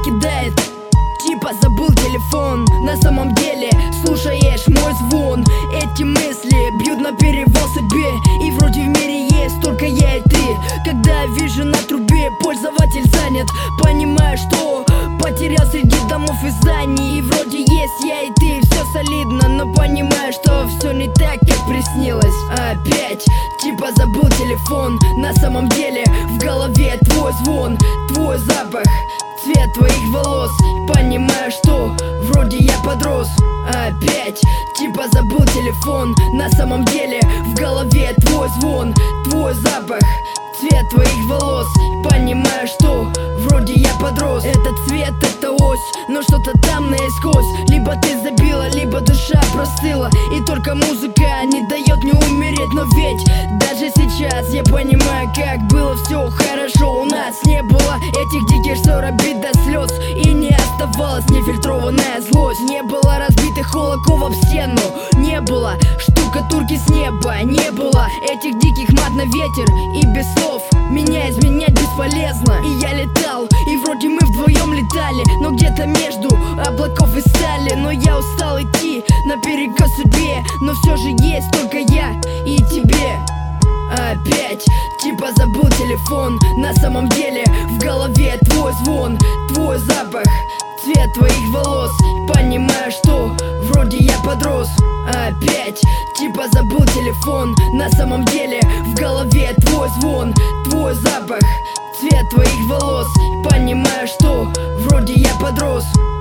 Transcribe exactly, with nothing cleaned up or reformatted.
кидает. Типа забыл телефон, на самом деле слушаешь мой звон. Эти мысли бьют на перевал судьбе, и вроде в мире есть только я и ты. Когда вижу на трубе пользователь занят, понимаю, что потерял среди домов и зданий. И вроде есть я и ты, все солидно, но понимаю, что все не так, как приснилось. Опять типа забыл телефон, на самом деле в голове твой звон, твой запах, цвет твоих волос. Понимаю, что вроде я подрос. Опять типа забыл телефон, на самом деле в голове твой звон, твой запах, цвет твоих волос. Понимаю, что вроде я подрос. Этот цвет, это ось, но что-то там наискось. Либо ты забила, либо душа простыла, и только музыка не дает мне умереть. Но ведь даже сейчас я понимаю, как было все хорошо. У нас не было этих диких ссор, обид до слез, и не оставалась нефильтрованная злость. Не было разбитых кулаков об стену, не было штукатурки с неба, не было этих диких мат на ветер. И без слов меня изменять бесполезно. И я летал, и вроде мы вдвоем летали, но где-то между облаков и стали. Но я устал идти наперекор судьбе, но все же есть только я и тебе. Опять типа забыл телефон, на самом деле в голове твой звон, твой запах, цвет твоих волос. Понимаю, что вроде я подрос. Опять типа забыл телефон, на самом деле в голове твой звон, твой запах, цвет твоих волос. Понимаю, что вроде я подрос.